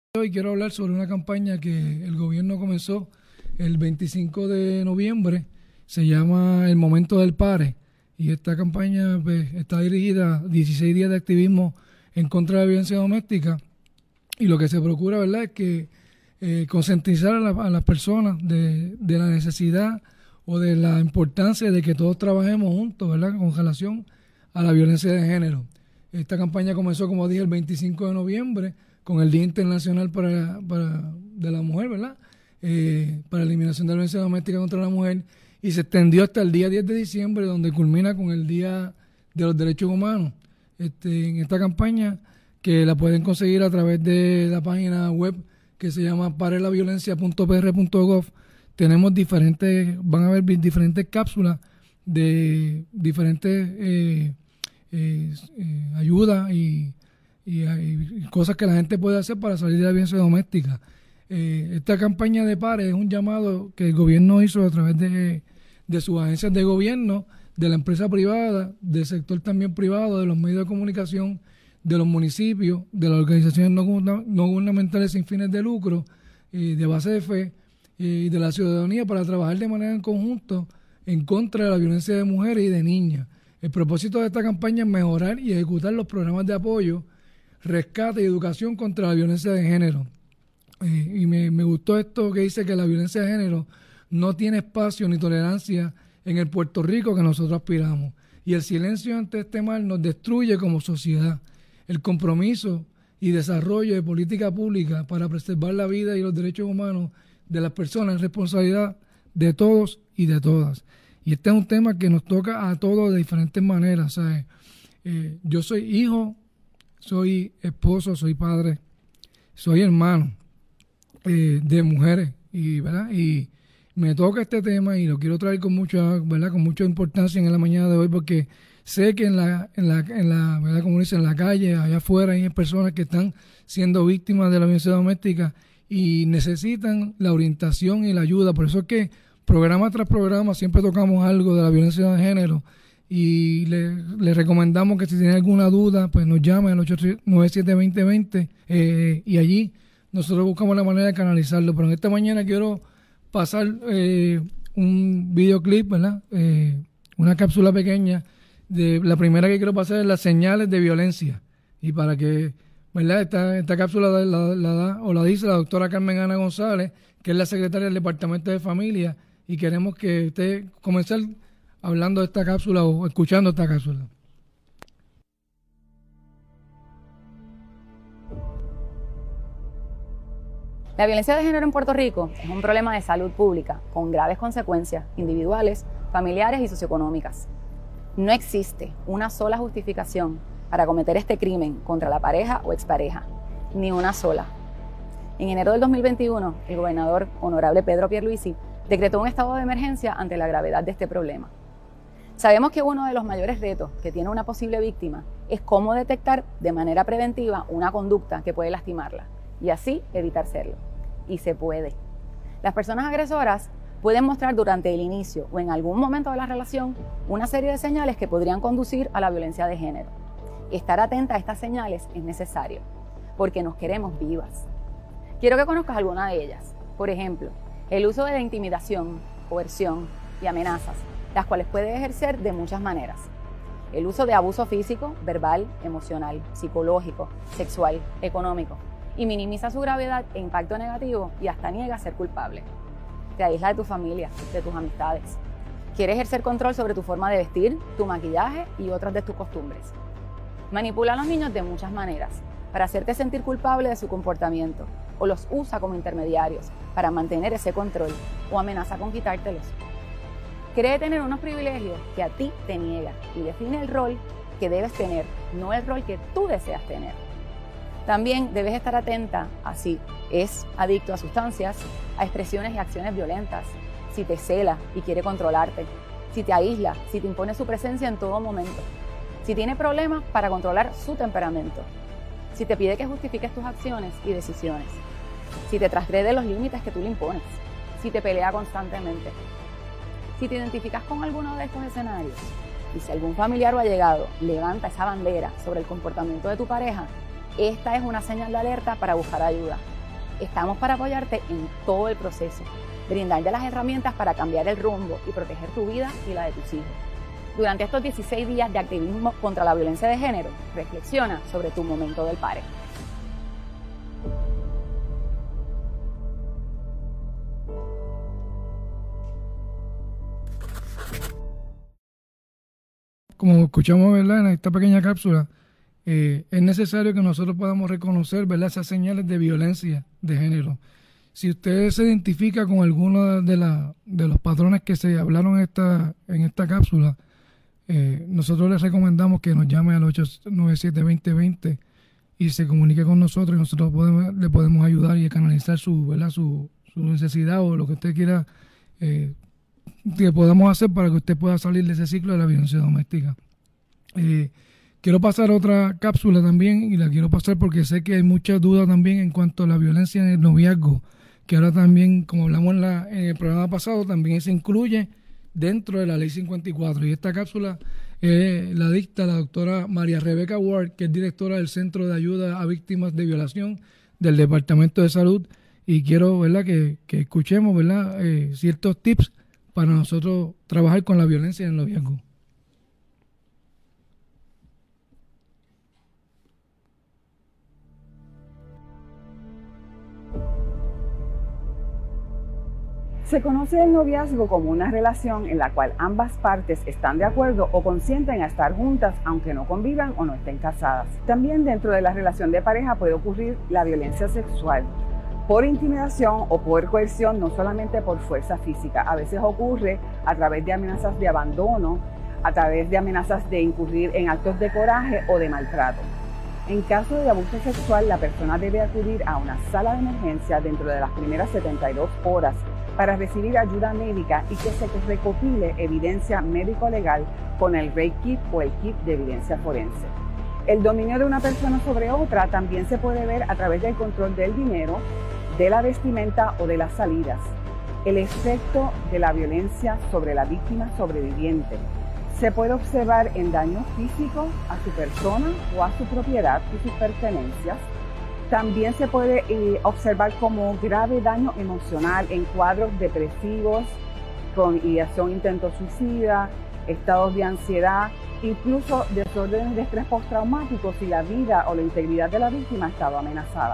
Hoy quiero hablar sobre una campaña que el gobierno comenzó el 25 de noviembre, se llama El Momento del Pare, y esta campaña pues, está dirigida a 16 días de activismo en contra de la violencia doméstica, y lo que se procura, ¿verdad?, es que concientizar a las personas de la necesidad o de la importancia de que todos trabajemos juntos, ¿verdad?, con relación a la violencia de género. Esta campaña comenzó, como dije, el 25 de noviembre, con el Día Internacional de la Mujer, ¿verdad?, para la eliminación de la violencia doméstica contra la mujer, y se extendió hasta el día 10 de diciembre, donde culmina con el Día de los Derechos Humanos. En esta campaña, que la pueden conseguir a través de la página web que se llama parelaviolencia.pr.gov, van a haber diferentes cápsulas de diferentes ayudas y cosas que la gente puede hacer para salir de la violencia doméstica. Esta campaña de PARE es un llamado que el gobierno hizo a través de sus agencias de gobierno, de la empresa privada, del sector también privado, de los medios de comunicación, de los municipios, de las organizaciones no gubernamentales sin fines de lucro, de base de fe, y de la ciudadanía, para trabajar de manera en conjunto en contra de la violencia de mujeres y de niñas. El propósito de esta campaña es mejorar y ejecutar los programas de apoyo, rescate y educación contra la violencia de género. Y me gustó esto que dice que la violencia de género no tiene espacio ni tolerancia en el Puerto Rico que nosotros aspiramos. Y el silencio ante este mal nos destruye como sociedad. El compromiso y desarrollo de política pública para preservar la vida y los derechos humanos de las personas es responsabilidad de todos y de todas. Y este es un tema que nos toca a todos de diferentes maneras, ¿sabes? Yo soy hijo, soy esposo, soy padre, soy hermano de mujeres, ¿verdad? Y me toca este tema y lo quiero traer con mucha, ¿verdad?, con mucha importancia en la mañana de hoy, porque sé que en la ¿verdad?, como dicen, en la calle, allá afuera, hay personas que están siendo víctimas de la violencia doméstica y necesitan la orientación y la ayuda. Por eso es que programa tras programa siempre tocamos algo de la violencia de género, y le recomendamos que si tiene alguna duda, pues nos llame al 897-2020, y allí nosotros buscamos la manera de canalizarlo. Pero en esta mañana quiero pasar un videoclip, ¿verdad?, una cápsula pequeña. La primera que quiero pasar es las señales de violencia, y para que, ¿verdad?, esta cápsula la dice la doctora Carmen Ana González, que es la secretaria del Departamento de Familia, y queremos que usted comenzar hablando de esta cápsula o escuchando esta cápsula. La violencia de género en Puerto Rico es un problema de salud pública con graves consecuencias individuales, familiares y socioeconómicas. No existe una sola justificación para cometer este crimen contra la pareja o expareja, ni una sola. En enero del 2021, el gobernador honorable Pedro Pierluisi decretó un estado de emergencia ante la gravedad de este problema. Sabemos que uno de los mayores retos que tiene una posible víctima es cómo detectar de manera preventiva una conducta que puede lastimarla y así evitar serlo. Y se puede. Las personas agresoras pueden mostrar durante el inicio o en algún momento de la relación una serie de señales que podrían conducir a la violencia de género. Estar atenta a estas señales es necesario, porque nos queremos vivas. Quiero que conozcas alguna de ellas. Por ejemplo, el uso de la intimidación, coerción y amenazas, las cuales puede ejercer de muchas maneras. El uso de abuso físico, verbal, emocional, psicológico, sexual, económico, y minimiza su gravedad e impacto negativo y hasta niega ser culpable. Te aísla de tu familia, de tus amistades. Quiere ejercer control sobre tu forma de vestir, tu maquillaje y otras de tus costumbres. Manipula a los niños de muchas maneras para hacerte sentir culpable de su comportamiento, o los usa como intermediarios para mantener ese control, o amenaza con quitártelos. Cree tener unos privilegios que a ti te niega y define el rol que debes tener, no el rol que tú deseas tener. También debes estar atenta a si es adicto a sustancias, a expresiones y acciones violentas, si te cela y quiere controlarte, si te aísla, si te impone su presencia en todo momento, si tiene problemas para controlar su temperamento, si te pide que justifiques tus acciones y decisiones, si te transgrede los límites que tú le impones, si te pelea constantemente. Si te identificas con alguno de estos escenarios y si algún familiar o allegado levanta esa bandera sobre el comportamiento de tu pareja, esta es una señal de alerta para buscar ayuda. Estamos para apoyarte en todo el proceso, brindarte las herramientas para cambiar el rumbo y proteger tu vida y la de tus hijos. Durante estos 16 días de activismo contra la violencia de género, reflexiona sobre tu momento del PARE. Como escuchamos, ¿verdad?, en esta pequeña cápsula, es necesario que nosotros podamos reconocer, ¿verdad?, esas señales de violencia de género. Si usted se identifica con alguno de los patrones que se hablaron en esta cápsula, nosotros les recomendamos que nos llame al 897-2020 y se comunique con nosotros, y nosotros le podemos ayudar y canalizar su necesidad o lo que usted quiera que podamos hacer para que usted pueda salir de ese ciclo de la violencia doméstica. Quiero pasar otra cápsula también, y la quiero pasar porque sé que hay muchas dudas también en cuanto a la violencia en el noviazgo, que ahora también, como hablamos en el programa pasado, también se incluye dentro de la Ley 54. Y esta cápsula la dicta la doctora María Rebeca Ward, que es directora del Centro de Ayuda a Víctimas de Violación del Departamento de Salud. Y quiero, ¿verdad?, que escuchemos, ¿verdad?, ciertos tips para nosotros trabajar con la violencia en el noviazgo. Se conoce el noviazgo como una relación en la cual ambas partes están de acuerdo o consienten a estar juntas aunque no convivan o no estén casadas. También dentro de la relación de pareja puede ocurrir la violencia sexual por intimidación o por coerción, no solamente por fuerza física. A veces ocurre a través de amenazas de abandono, a través de amenazas de incurrir en actos de coraje o de maltrato. En caso de abuso sexual, la persona debe acudir a una sala de emergencia dentro de las primeras 72 horas para recibir ayuda médica y que se recopile evidencia médico-legal con el Rape Kit o el Kit de evidencia forense. El dominio de una persona sobre otra también se puede ver a través del control del dinero, de la vestimenta o de las salidas. El efecto de la violencia sobre la víctima sobreviviente se puede observar en daño físico a su persona o a su propiedad y sus pertenencias. También se puede observar como grave daño emocional en cuadros depresivos, con ideación, intento suicida, estados de ansiedad, incluso desórdenes de estrés postraumático si la vida o la integridad de la víctima ha estado amenazada.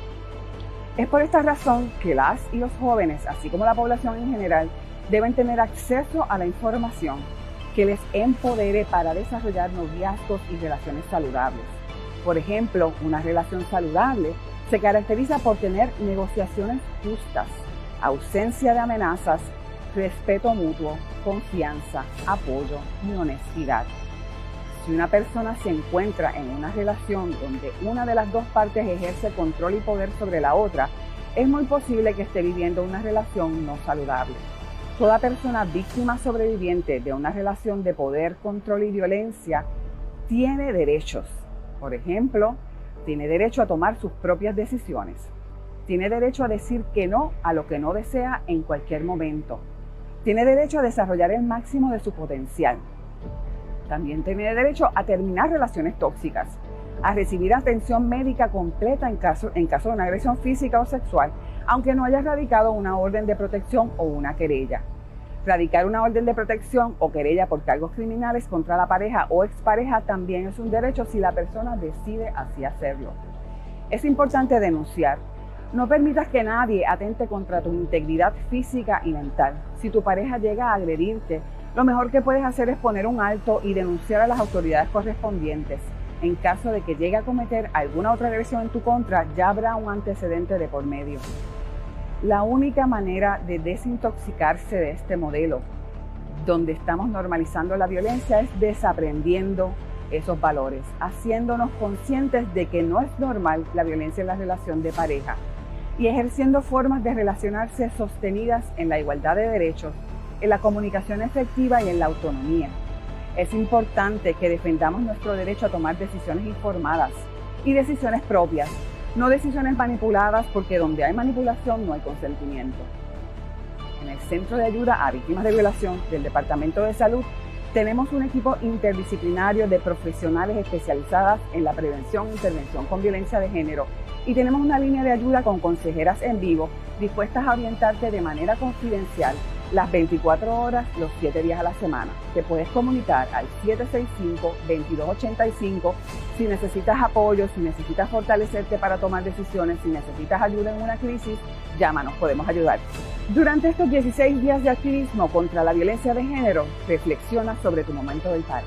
Es por esta razón que las y los jóvenes, así como la población en general, deben tener acceso a la información que les empodere para desarrollar noviazgos y relaciones saludables. Por ejemplo, una relación saludable se caracteriza por tener negociaciones justas, ausencia de amenazas, respeto mutuo, confianza, apoyo y honestidad. Si una persona se encuentra en una relación donde una de las dos partes ejerce control y poder sobre la otra, es muy posible que esté viviendo una relación no saludable. Toda persona víctima sobreviviente de una relación de poder, control y violencia tiene derechos. Por ejemplo, tiene derecho a tomar sus propias decisiones. Tiene derecho a decir que no a lo que no desea en cualquier momento. Tiene derecho a desarrollar el máximo de su potencial. También tiene derecho a terminar relaciones tóxicas, a recibir atención médica completa en caso de una agresión física o sexual, aunque no haya radicado una orden de protección o una querella. Radicar una orden de protección o querella por cargos criminales contra la pareja o expareja también es un derecho si la persona decide así hacerlo. Es importante denunciar. No permitas que nadie atente contra tu integridad física y mental. Si tu pareja llega a agredirte, lo mejor que puedes hacer es poner un alto y denunciar a las autoridades correspondientes. En caso de que llegue a cometer alguna otra agresión en tu contra, ya habrá un antecedente de por medio. La única manera de desintoxicarse de este modelo, donde estamos normalizando la violencia, es desaprendiendo esos valores, haciéndonos conscientes de que no es normal la violencia en la relación de pareja y ejerciendo formas de relacionarse sostenidas en la igualdad de derechos, en la comunicación efectiva y en la autonomía. Es importante que defendamos nuestro derecho a tomar decisiones informadas y decisiones propias, no decisiones manipuladas, porque donde hay manipulación no hay consentimiento. En el Centro de Ayuda a Víctimas de Violación del Departamento de Salud tenemos un equipo interdisciplinario de profesionales especializadas en la prevención e intervención con violencia de género Y tenemos una línea de ayuda con consejeras en vivo dispuestas a orientarte de manera confidencial las 24 horas, los 7 días a la semana. Te puedes comunicar al 765-2285 si necesitas apoyo, si necesitas fortalecerte para tomar decisiones, si necesitas ayuda en una crisis, llámanos, podemos ayudar. Durante estos 16 días de activismo contra la violencia de género, reflexiona sobre tu momento del paro.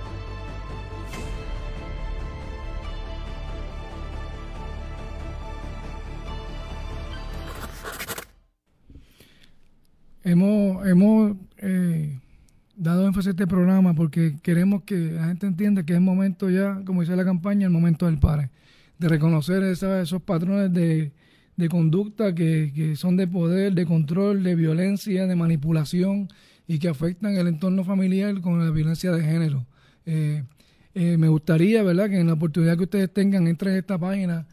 Hemos dado énfasis a este programa porque queremos que la gente entienda que es momento ya, como dice la campaña, el momento del pare, de reconocer esos patrones de conducta que son de poder, de control, de violencia, de manipulación y que afectan el entorno familiar con la violencia de género. Me gustaría, ¿verdad?, que en la oportunidad que ustedes tengan, entren a esta página,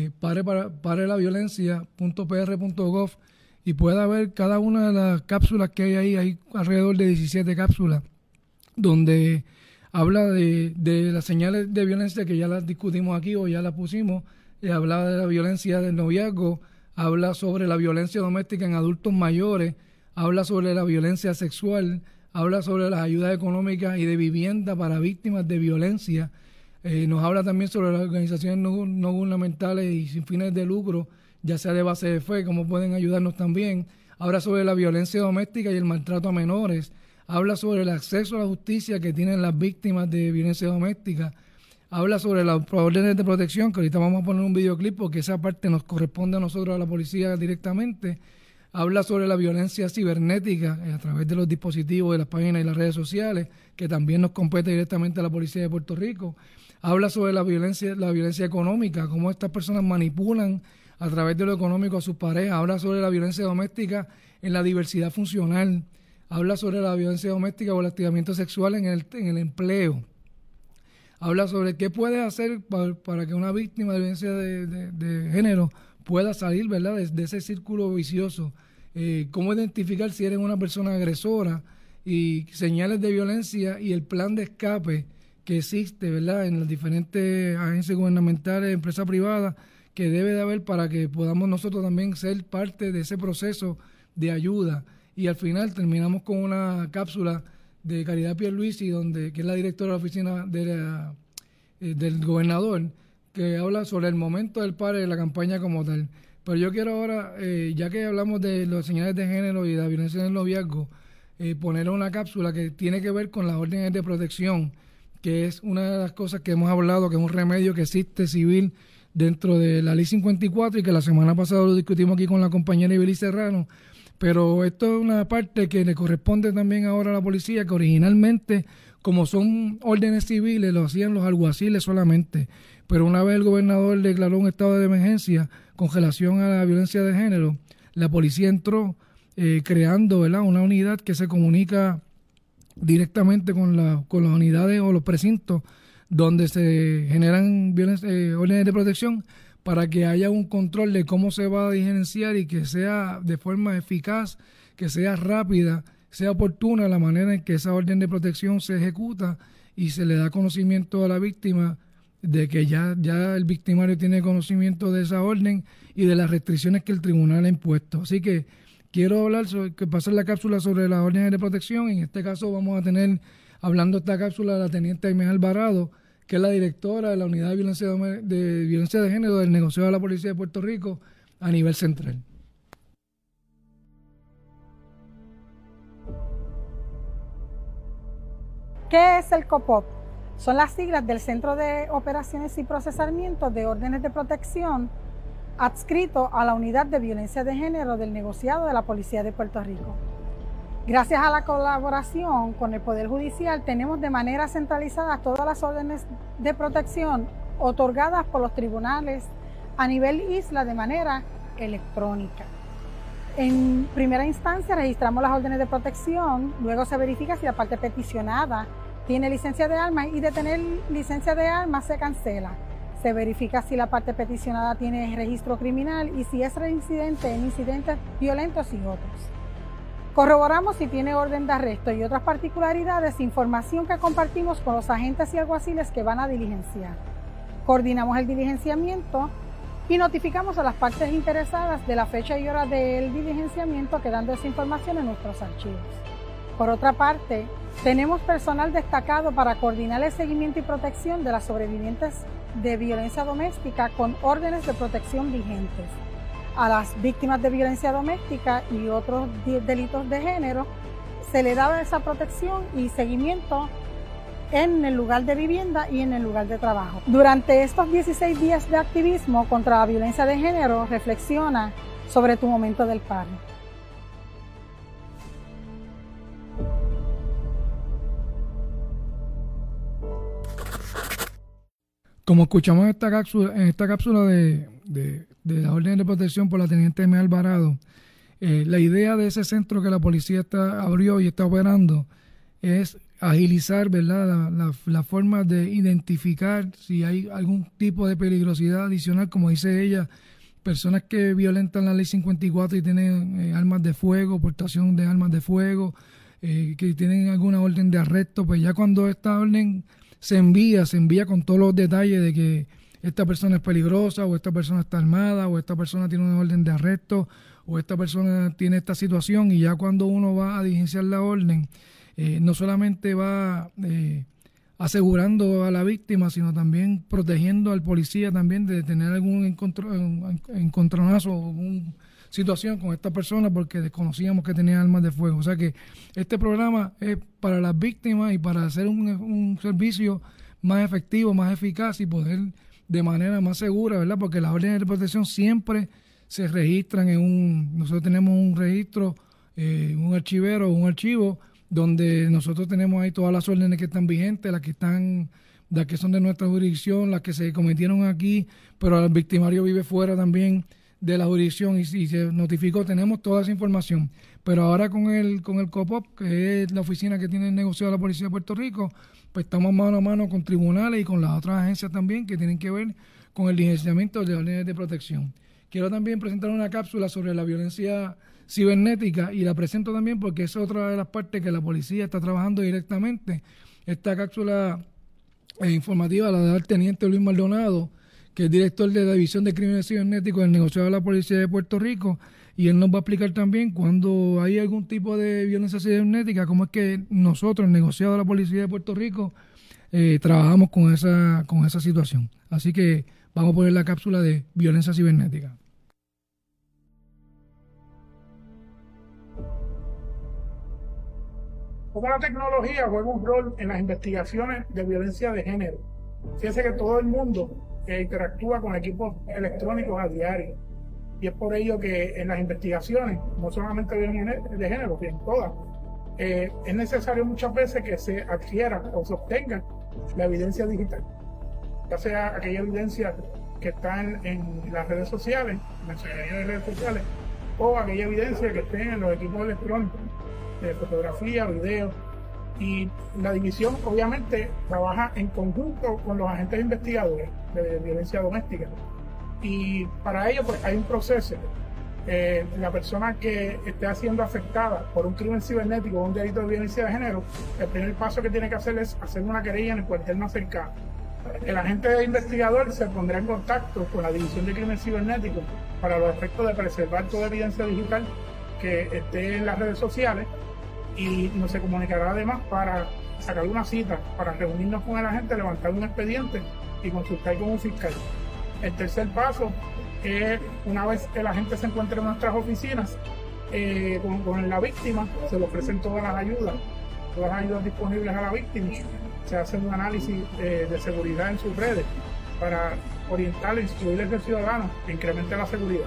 parelaViolencia.pr.gov, y pueda ver cada una de las cápsulas que hay alrededor de 17 cápsulas, donde habla de las señales de violencia que ya las discutimos aquí o ya las pusimos, habla de la violencia del noviazgo, habla sobre la violencia doméstica en adultos mayores, habla sobre la violencia sexual, habla sobre las ayudas económicas y de vivienda para víctimas de violencia, nos habla también sobre las organizaciones no gubernamentales y sin fines de lucro, ya sea de base de fe, cómo pueden ayudarnos también. Habla sobre la violencia doméstica y el maltrato a menores. Habla sobre el acceso a la justicia que tienen las víctimas de violencia doméstica. Habla sobre las órdenes de protección, que ahorita vamos a poner un videoclip porque esa parte nos corresponde a nosotros, a la policía directamente. Habla sobre la violencia cibernética a través de los dispositivos, de las páginas y las redes sociales, que también nos compete directamente a la policía de Puerto Rico. Habla sobre la violencia económica, cómo estas personas manipulan a través de lo económico a sus parejas. Habla sobre la violencia doméstica en la diversidad funcional. Habla sobre la violencia doméstica o el hostigamiento sexual en el empleo. Habla sobre qué puede hacer para que una víctima de violencia de género pueda salir, ¿verdad?, de ese círculo vicioso. Cómo identificar si eres una persona agresora y señales de violencia y el plan de escape que existe, ¿verdad?, en las diferentes agencias gubernamentales, empresas privadas, que debe de haber para que podamos nosotros también ser parte de ese proceso de ayuda. Y al final terminamos con una cápsula de Caridad Pierluisi, que es la directora de la oficina del gobernador, que habla sobre el momento del pare de la campaña como tal. Pero yo quiero ahora, ya que hablamos de las señales de género y de la violencia en el noviazgo, poner una cápsula que tiene que ver con las órdenes de protección, que es una de las cosas que hemos hablado, que es un remedio que existe civil dentro de la Ley 54 y que la semana pasada lo discutimos aquí con la compañera Ibeli Serrano, pero esto es una parte que le corresponde también ahora a la policía, que originalmente, como son órdenes civiles, lo hacían los alguaciles solamente, pero una vez el gobernador declaró un estado de emergencia con relación a la violencia de género, la policía entró creando, ¿verdad?, una unidad que se comunica directamente con las unidades o los precintos donde se generan órdenes de protección para que haya un control de cómo se va a diligenciar y que sea de forma eficaz, que sea rápida, sea oportuna la manera en que esa orden de protección se ejecuta y se le da conocimiento a la víctima de que ya el victimario tiene conocimiento de esa orden y de las restricciones que el tribunal ha impuesto. Así que quiero pasar la cápsula sobre las órdenes de protección. En este caso vamos a tener, hablando de esta cápsula, la teniente Aimee Alvarado, que es la directora de la Unidad de Violencia de Género del Negociado de la Policía de Puerto Rico a nivel central. ¿Qué es el COPOP? Son las siglas del Centro de Operaciones y Procesamiento de Órdenes de Protección adscrito a la Unidad de Violencia de Género del Negociado de la Policía de Puerto Rico. Gracias a la colaboración con el Poder Judicial, tenemos de manera centralizada todas las órdenes de protección otorgadas por los tribunales a nivel isla de manera electrónica. En primera instancia registramos las órdenes de protección, luego se verifica si la parte peticionada tiene licencia de armas y de tener licencia de armas se cancela. Se verifica si la parte peticionada tiene registro criminal y si es reincidente en incidentes violentos y otros. Corroboramos si tiene orden de arresto y otras particularidades, información que compartimos con los agentes y alguaciles que van a diligenciar. Coordinamos el diligenciamiento y notificamos a las partes interesadas de la fecha y hora del diligenciamiento, quedando esa información en nuestros archivos. Por otra parte, tenemos personal destacado para coordinar el seguimiento y protección de las sobrevivientes de violencia doméstica con órdenes de protección vigentes. A las víctimas de violencia doméstica y otros delitos de género se le daba esa protección y seguimiento en el lugar de vivienda y en el lugar de trabajo. Durante estos 16 días de activismo contra la violencia de género, reflexiona sobre tu momento del paro. Como escuchamos en esta cápsula de la orden de protección por la teniente M. Alvarado, la idea de ese centro que la policía abrió y está operando es agilizar, ¿verdad?, la forma de identificar si hay algún tipo de peligrosidad adicional, como dice ella, personas que violentan la ley 54 y tienen armas de fuego, portación de armas de fuego, que tienen alguna orden de arresto, pues ya cuando esta orden se envía con todos los detalles de que esta persona es peligrosa, o esta persona está armada, o esta persona tiene una orden de arresto, o esta persona tiene esta situación, y ya cuando uno va a diligenciar la orden, no solamente va asegurando a la víctima, sino también protegiendo al policía también de tener algún encontronazo o alguna situación con esta persona porque desconocíamos que tenía armas de fuego. O sea que este programa es para las víctimas y para hacer un servicio más efectivo, más eficaz y poder de manera más segura, ¿verdad? Porque las órdenes de protección siempre se registran nosotros tenemos un registro, un archivero, un archivo donde nosotros tenemos ahí todas las órdenes que están vigentes, las que son de nuestra jurisdicción, las que se cometieron aquí, pero el victimario vive fuera también de la jurisdicción y se notificó, tenemos toda esa información. Pero ahora con el COPOP, que es la oficina que tiene el negociado de la Policía de Puerto Rico, pues estamos mano a mano con tribunales y con las otras agencias también que tienen que ver con el licenciamiento de órdenes de protección. Quiero también presentar una cápsula sobre la violencia cibernética y la presento también porque es otra de las partes que la policía está trabajando directamente. Esta cápsula informativa la da el teniente Luis Maldonado, que es director de la División de Crímenes Cibernéticos del negociado de la Policía de Puerto Rico, y él nos va a explicar también cuando hay algún tipo de violencia cibernética, cómo es que nosotros, el negociado de la Policía de Puerto Rico, trabajamos con esa situación. Así que vamos a poner la cápsula de violencia cibernética. Toda la tecnología juega un rol en las investigaciones de violencia de género. Fíjense que todo el mundo interactúa con equipos electrónicos a diario. Y es por ello que en las investigaciones, no solamente de género, sino en todas, es necesario muchas veces que se adquiera o se obtenga la evidencia digital. Ya sea aquella evidencia que está en las redes sociales, en la secretaría de redes sociales, o aquella evidencia que esté en los equipos electrónicos, de fotografía, video. Y la división obviamente trabaja en conjunto con los agentes investigadores de violencia doméstica. Y para ello pues hay un proceso. La persona que esté siendo afectada por un crimen cibernético o un delito de violencia de género, el primer paso que tiene que hacer es hacer una querella en el cuartel más cercano. El agente investigador se pondrá en contacto con la División de Crimen Cibernético para los efectos de preservar toda evidencia digital que esté en las redes sociales, y nos se comunicará además para sacar una cita, para reunirnos con el agente, levantar un expediente y consultar con un fiscal. El tercer paso es, una vez el agente se encuentre en nuestras oficinas con la víctima, se le ofrecen todas las ayudas disponibles a la víctima. Se hace un análisis de seguridad en sus redes para orientar e instruir al ciudadano que incremente la seguridad.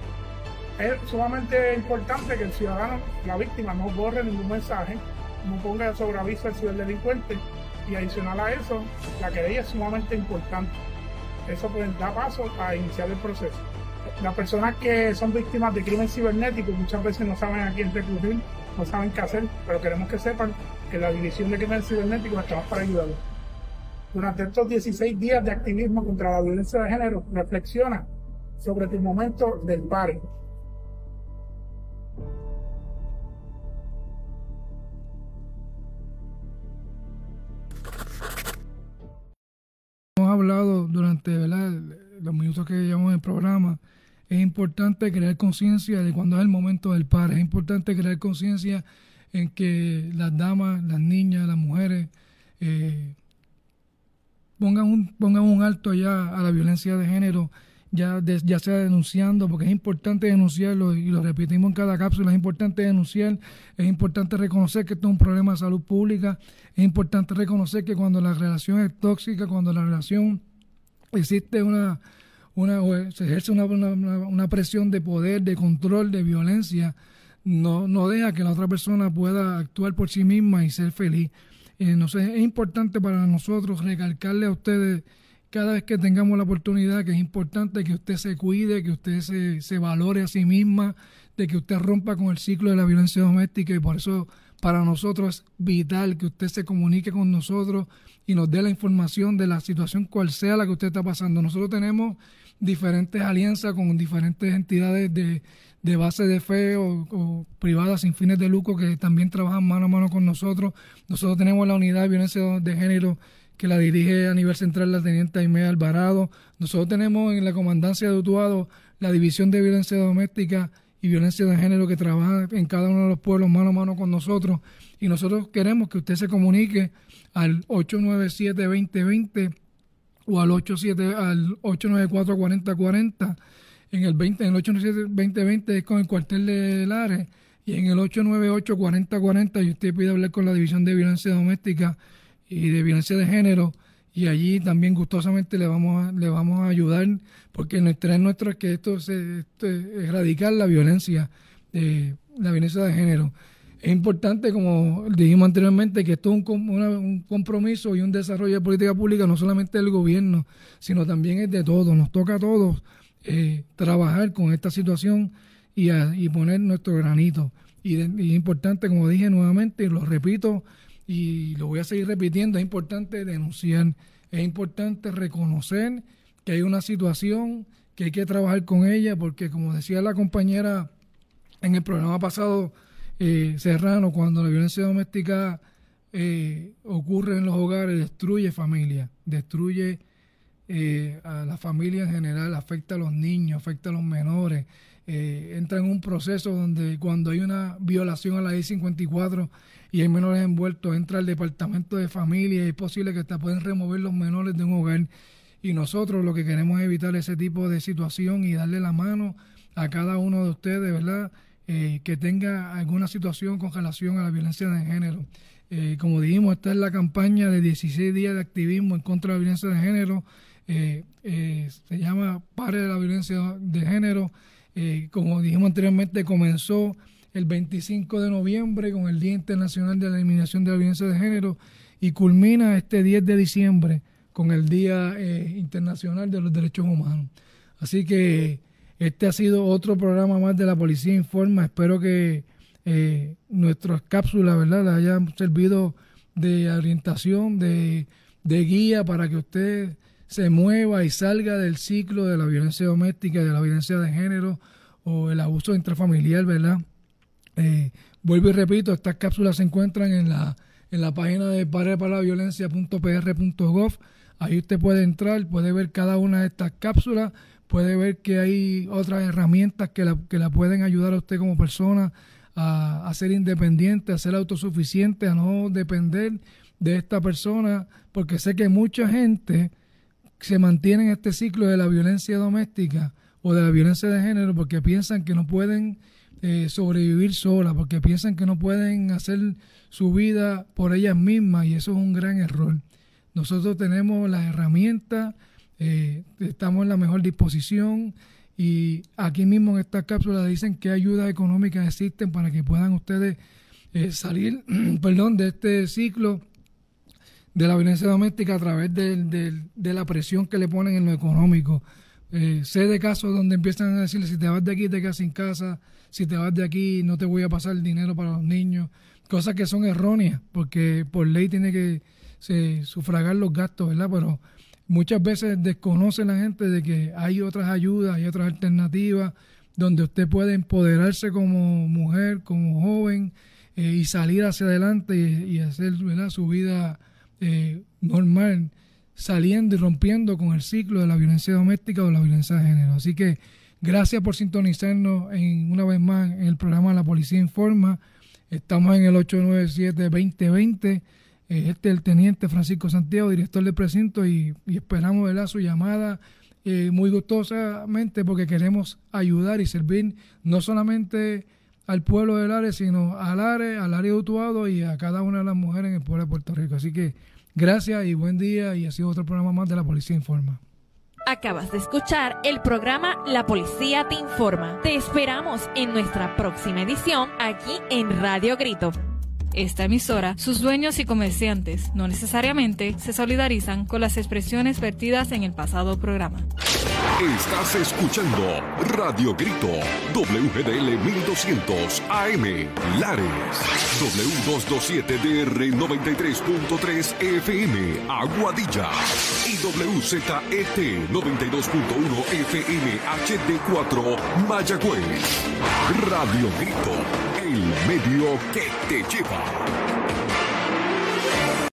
Es sumamente importante que el ciudadano, la víctima, no borre ningún mensaje, no ponga sobre aviso al ciberdelincuente, y adicional a eso, la querella es sumamente importante. Eso pues da paso a iniciar el proceso. Las personas que son víctimas de crimen cibernético muchas veces no saben a quién recurrir, no saben qué hacer, pero queremos que sepan que la División de Crimen Cibernético estamos para ayudarlos. Durante estos 16 días de activismo contra la violencia de género, reflexiona sobre tu momento del pare. Hemos hablado durante, ¿verdad?, los minutos que llevamos en el programa, es importante crear conciencia de cuando es el momento del par. Es importante crear conciencia en que las damas, las niñas, las mujeres pongan un alto ya a la violencia de género, ya sea denunciando, porque es importante denunciarlo, y lo repetimos en cada cápsula, es importante denunciar, es importante reconocer que esto es un problema de salud pública, es importante reconocer que cuando la relación es tóxica, cuando la relación existe se ejerce una presión de poder, de control, de violencia, no deja que la otra persona pueda actuar por sí misma y ser feliz. Entonces es importante para nosotros recalcarle a ustedes cada vez que tengamos la oportunidad que es importante que usted se cuide, que usted se valore a sí misma, de que usted rompa con el ciclo de la violencia doméstica, y por eso para nosotros es vital que usted se comunique con nosotros y nos dé la información de la situación cual sea la que usted está pasando. Nosotros tenemos diferentes alianzas con diferentes entidades de base de fe o privadas sin fines de lucro que también trabajan mano a mano con nosotros. Nosotros tenemos la unidad de violencia de género que la dirige a nivel central la teniente Aimee Alvarado. Nosotros tenemos en la comandancia de Utuado la división de violencia doméstica y violencia de género que trabaja en cada uno de los pueblos mano a mano con nosotros, y nosotros queremos que usted se comunique al 897-2020 o al 894-4040. En el 897-2020 es con el cuartel de Lares, y en el 898-4040 y usted pide hablar con la división de violencia doméstica y de violencia de género, y allí también gustosamente le vamos a ayudar, porque el interés nuestro es que esto erradicar la violencia de género. Es importante, como dijimos anteriormente, que esto es un compromiso y un desarrollo de política pública no solamente del gobierno, sino también es de todos. Nos toca a todos trabajar con esta situación y poner nuestro granito. Y es importante, como dije nuevamente, y lo repito, y lo voy a seguir repitiendo, es importante denunciar, es importante reconocer que hay una situación que hay que trabajar con ella, porque como decía la compañera en el programa pasado, Serrano, cuando la violencia doméstica ocurre en los hogares, destruye familias, destruye a la familia en general, afecta a los niños, afecta a los menores, entra en un proceso donde cuando hay una violación a la ley 54 y hay menores envueltos, entra al departamento de familia y es posible que hasta pueden remover los menores de un hogar, y nosotros lo que queremos es evitar ese tipo de situación y darle la mano a cada uno de ustedes, ¿verdad?, que tenga alguna situación con relación a la violencia de género. Como dijimos, esta es la campaña de 16 días de activismo en contra de la violencia de género. Se llama Pare de la Violencia de Género. Como dijimos anteriormente, comenzó el 25 de noviembre con el Día Internacional de la Eliminación de la Violencia de Género y culmina este 10 de diciembre con el Día Internacional de los Derechos Humanos. Así que este ha sido otro programa más de La Policía Informa. Espero que nuestras cápsulas, ¿verdad?, le hayan servido de orientación, de guía para que usted se mueva y salga del ciclo de la violencia doméstica, de la violencia de género o el abuso intrafamiliar, ¿verdad? Vuelvo y repito, estas cápsulas se encuentran en la página de pareparaviolencia.pr.gov. Ahí usted puede entrar, puede ver cada una de estas cápsulas, puede ver que hay otras herramientas que la pueden ayudar a usted como persona a ser independiente, a ser autosuficiente, a no depender de esta persona, porque sé que mucha gente se mantiene en este ciclo de la violencia doméstica o de la violencia de género porque piensan que no pueden sobrevivir sola, porque piensan que no pueden hacer su vida por ellas mismas, y eso es un gran error. Nosotros tenemos las herramientas, estamos en la mejor disposición, y aquí mismo en esta cápsula dicen qué ayudas económicas existen para que puedan ustedes salir de este ciclo de la violencia doméstica a través de la presión que le ponen en lo económico. Sé de casos donde empiezan a decirle: si te vas de aquí te quedas sin casa, si te vas de aquí no te voy a pasar el dinero para los niños, cosas que son erróneas porque por ley tiene que sufragar los gastos, ¿verdad? Pero muchas veces desconoce la gente de que hay otras ayudas, hay otras alternativas donde usted puede empoderarse como mujer, como joven, y salir hacia adelante y hacer, ¿verdad?, su vida normal, saliendo y rompiendo con el ciclo de la violencia doméstica o la violencia de género. Así que gracias por sintonizarnos una vez más en el programa La Policía Informa. Estamos en el 897-2020. Este es el teniente Francisco Santiago, director del precinto, y esperamos, ¿verdad?, su llamada muy gustosamente, porque queremos ayudar y servir no solamente al pueblo del área, sino al área de Utuado y a cada una de las mujeres en el pueblo de Puerto Rico. Así que gracias y buen día, y ha sido otro programa más de La Policía Informa. Acabas de escuchar el programa La Policía te Informa. Te esperamos en nuestra próxima edición aquí en Radio Grito. Esta emisora, sus dueños y comerciantes no necesariamente se solidarizan con las expresiones vertidas en el pasado programa. Estás escuchando Radio Grito, WGDL 1200 AM, Lares, W227DR 93.3 FM, Aguadilla, y WZET 92.1 FM HD4, Mayagüez. Radio Grito, el medio que te lleva.